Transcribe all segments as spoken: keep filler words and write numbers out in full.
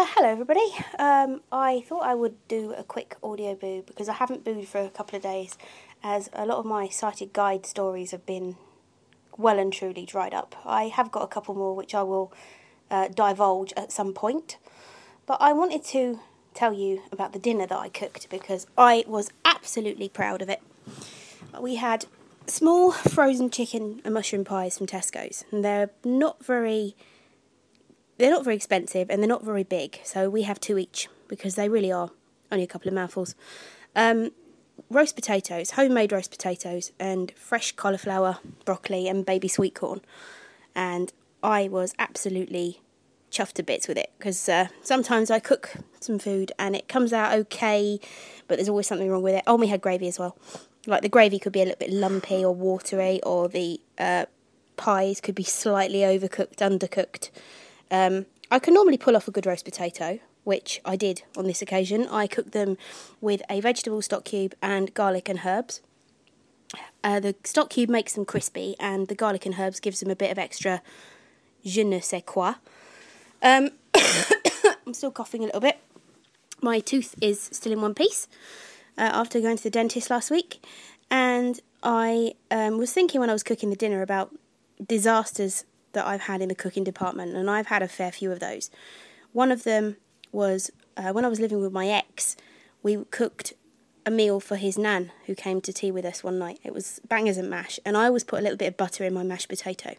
hello everybody. Um, I thought I would do a quick audio boo because I haven't booed for a couple of days, as a lot of my sighted guide stories have been well and truly dried up. I have got a couple more which I will uh, divulge at some point, but I wanted to tell you about the dinner that I cooked because I was absolutely proud of it. We had small frozen chicken and mushroom pies from Tesco's, and they're not very... They're not very expensive and they're not very big, so we have two each because they really are only a couple of mouthfuls. Um, roast potatoes, homemade roast potatoes, and fresh cauliflower, broccoli, and baby sweet corn. And I was absolutely chuffed to bits with it because uh, sometimes I cook some food and it comes out okay, but there's always something wrong with it. Oh, we had gravy as well. Like the gravy could be a little bit lumpy or watery, or the uh, pies could be slightly overcooked, undercooked. Um, I can normally pull off a good roast potato, which I did on this occasion. I cooked them with a vegetable stock cube and garlic and herbs. Uh, the stock cube makes them crispy, and the garlic and herbs gives them a bit of extra je ne sais quoi. Um, I'm still coughing a little bit. My tooth is still in one piece uh, after going to the dentist last week, and I um, was thinking when I was cooking the dinner about disasters that I've had in the cooking department, and I've had a fair few of those. One of them was uh, when I was living with my ex. We cooked a meal for his nan who came to tea with us one night. It was bangers and mash, and I always put a little bit of butter in my mashed potato.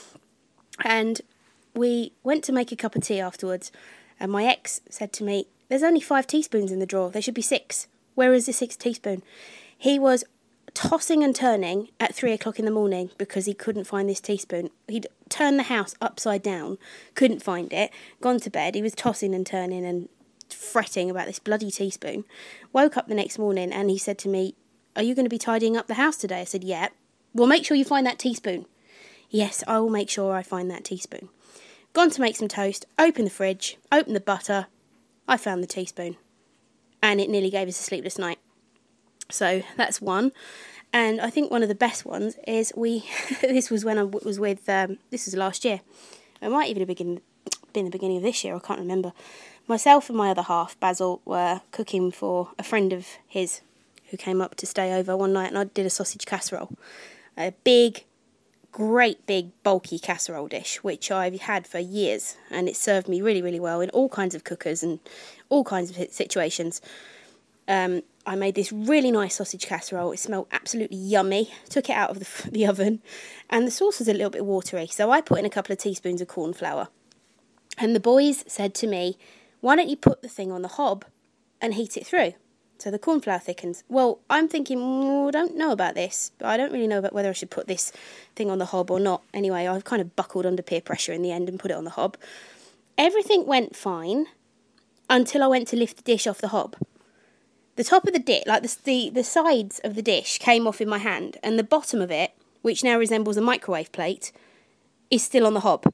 And we went to make a cup of tea afterwards, and my ex said to me, "There's only five teaspoons in the drawer. There should be six. Where is the sixth teaspoon?" He was tossing and turning at three o'clock in the morning because he couldn't find this teaspoon. He'd turned the house upside down, couldn't find it, gone to bed. He was tossing and turning and fretting about this bloody teaspoon. Woke up the next morning and he said to me, "Are you going to be tidying up the house today?" I said, "Yeah." "Well, make sure you find that teaspoon." "Yes, I will make sure I find that teaspoon." Gone to make some toast, open the fridge, open the butter. I found the teaspoon, and it nearly gave us a sleepless night. So that's one. And I think one of the best ones is we, this was when I was with, um, this was last year. It might even have been, been the beginning of this year, I can't remember. Myself and my other half, Basil, were cooking for a friend of his who came up to stay over one night, and I did a sausage casserole. A big, great big bulky casserole dish, which I've had for years, and it served me really, really well in all kinds of cookers and all kinds of situations. Um, I made this really nice sausage casserole. It smelled absolutely yummy. Took it out of the, the oven, and the sauce was a little bit watery, so I put in a couple of teaspoons of corn flour. And the boys said to me, "Why don't you put the thing on the hob and heat it through so the corn flour thickens?" Well, I'm thinking, mm, I don't know about this. I don't really know about whether I should put this thing on the hob or not. Anyway, I've kind of buckled under peer pressure in the end and put it on the hob. Everything went fine until I went to lift the dish off the hob. The top of the dish, like the, the the sides of the dish, came off in my hand, and the bottom of it, which now resembles a microwave plate, is still on the hob.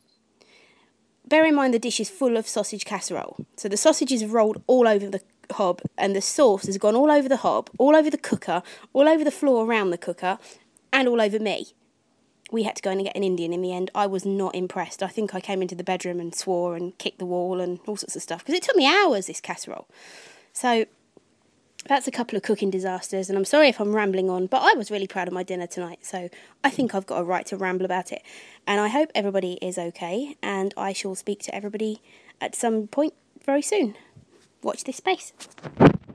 Bear in mind the dish is full of sausage casserole, so the sausages have rolled all over the hob, and the sauce has gone all over the hob, all over the cooker, all over the floor around the cooker, and all over me. We had to go in and get an Indian in the end. I was not impressed. I think I came into the bedroom and swore and kicked the wall and all sorts of stuff, because it took me hours, this casserole. So that's a couple of cooking disasters, and I'm sorry if I'm rambling on, but I was really proud of my dinner tonight, so I think I've got a right to ramble about it. And I hope everybody is okay, and I shall speak to everybody at some point very soon. Watch this space.